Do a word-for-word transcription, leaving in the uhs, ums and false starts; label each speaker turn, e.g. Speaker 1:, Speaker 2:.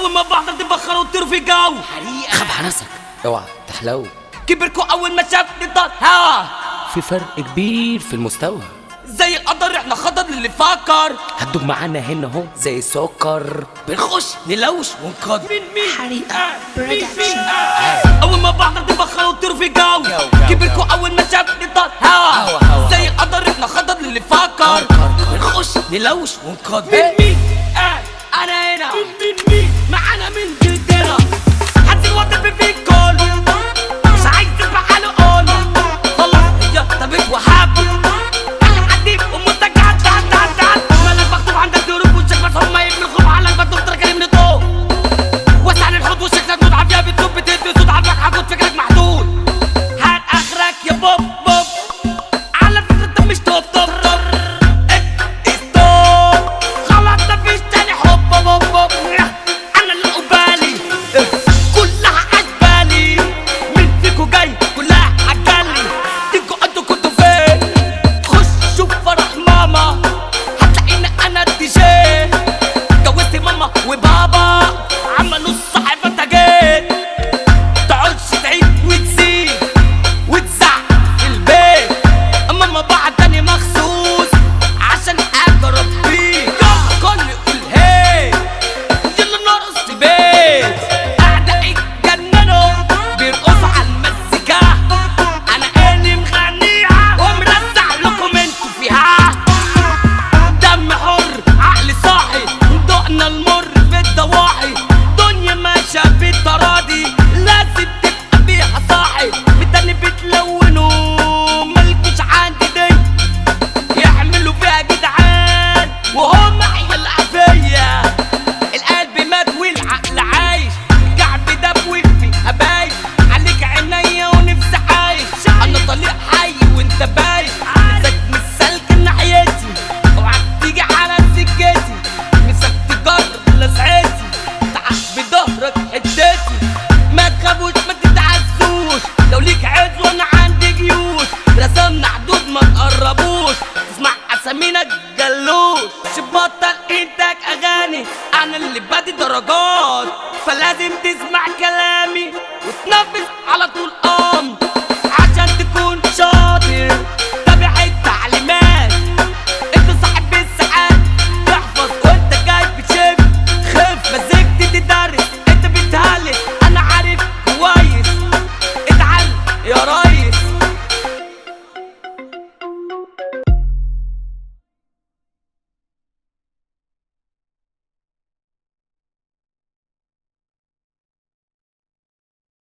Speaker 1: اول ما بعض تبخروا وتطيروا في الجو
Speaker 2: حريقة.
Speaker 3: خاف على نفسك، اوعى تحلو.
Speaker 1: كبركوا اول ما شافني طار هوا.
Speaker 3: في فرق كبير في المستوى،
Speaker 1: زي القدر احنا خضر اللي فكر.
Speaker 3: هتدوب معانا هنا اهو زي السكر،
Speaker 1: بنخش نلوش ونقدر. مين مين
Speaker 2: حريقة برودكشن.
Speaker 1: اول ما بعض تبخروا وتطيروا في الجو.
Speaker 3: جو، جو،
Speaker 1: كبركوا اول ما شافني طار
Speaker 3: هوا،
Speaker 1: هوا.
Speaker 3: هوا.
Speaker 1: زي القدر احنا خضر اللي فكر. بنخش نلوش ونقدر.
Speaker 3: إيه؟
Speaker 1: مين مين قاعد انا هنا. مين مين مين معانا من جدنا. حد الوطن في الكل مش عايز تسمع حاله قول. خلاص يا طبيب وحاب عديك ومنتجات تعال تعال تعال. مالك مكتوب عندك ظروف وشك بس هم يبنوا الخوف على البطل تركني من الضوء. وسع للحوض وشكلك موت عافية بتسوق بتدي صوت عافيك حاجود فكرك محدود. هات اخرك يا بوب بوب. على فكرة انت مش توب توب توب. ستوب خلاص مفيش تاني حب بوب بوب. انا اللي قبالي كلها عجبالي. مين فيكو جاي كلها عجالي. تيجوا انتوا كنتوا فين؟ خش شوف فرح ماما هتلاقيني انا الدي جي. جوزت ماما وبابا عملوا الصحيفة انت جيت. تقعدش تعيد وتزيد وتزعق في البيت. ماما بعتني مخصوص عشان اجرب بيك. كل يقول هي يلا نرقص في بيت. اعدائي اتجننوا بيرقصوا على المزيكا. انا اللي مغنيها ومرزع لكم انتوا فيها. دم حر عقل صاحي دقنا المر في الضواحي. دنيا ماشية بالتراضي لازم تبقى بيها صاحي. بالتاني بتلونوا ملكوش عندي دي يعملوا فيها جدعان وهم عيال عافية. القلب مات والعقل عايش. الكعب دب وفي هبايش. عليك عينيا ونفسي عايش. انا طليق حي وانت بايش. نفسك مش سالك ناحيتي. اوعك تيجي على سكتي. نفسك تجرب لسعتي. تعب بظهرك حدتي. ما تخافوش ما تتعزوش. لو ليك عز وانا عندي جيوش. رسمنا حدود ما تقربوش. تسمع اسامينا جلوش. بطل انتاج اغاني انا اللي بادي درجات. فلازم تسمع